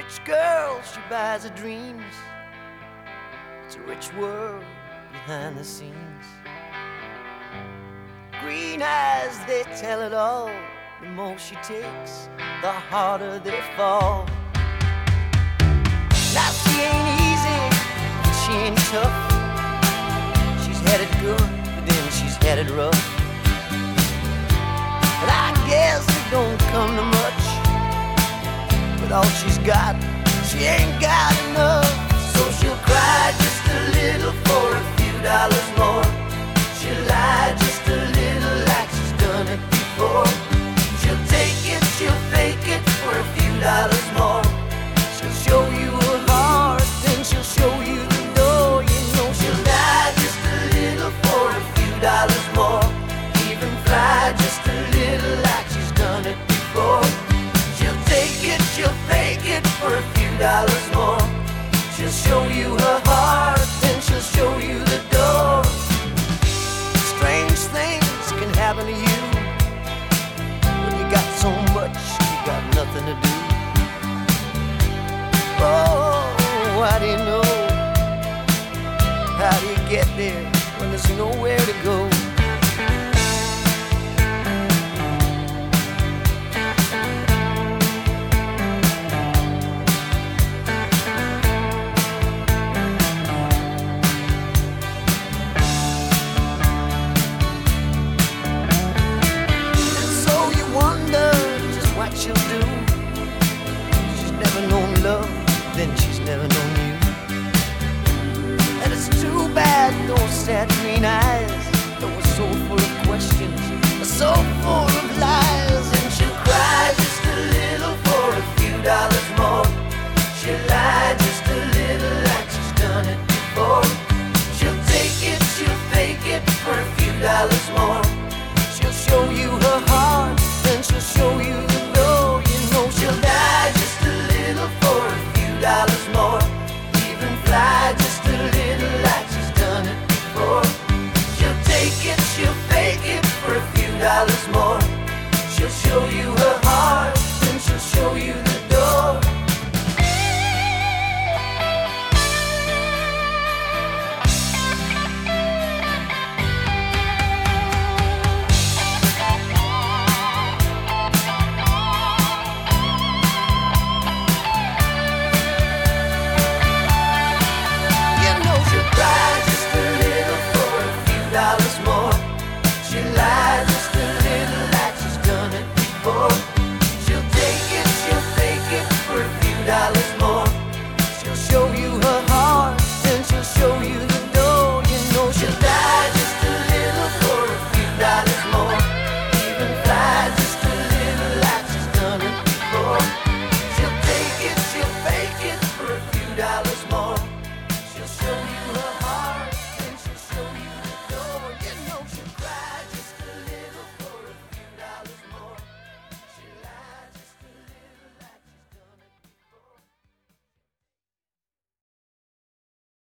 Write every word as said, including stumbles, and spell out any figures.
rich girl, she buys her dreams. It's a rich world behind the scenes. Green eyes, they tell it all. The more she takes, the harder they fall. Now she ain't easy, but she ain't tough. She's had it good, but then she's had it rough. But I guess it don't come to much. With all she's got, she ain't got enough. So she'll cry just a little for a few dollars more. She'll lie just a little like she's done it before. She'll take it, she'll fake it for a few dollars more. She'll show you her heart, then she'll show you the door. You know she'll lie just a little for a few dollars more. Even fly just a little like she's done it before. She'll take it, she'll fake it for a few dollars more. She'll show you her heart, then she'll show you the door. Strange things can happen to you when you got so much, you got nothing to do. Oh, how do you know? How do you get there when there's nowhere to go? She'll do. She's never known love, then she's never known you. And it's too bad those sad green eyes that were so full of questions, so full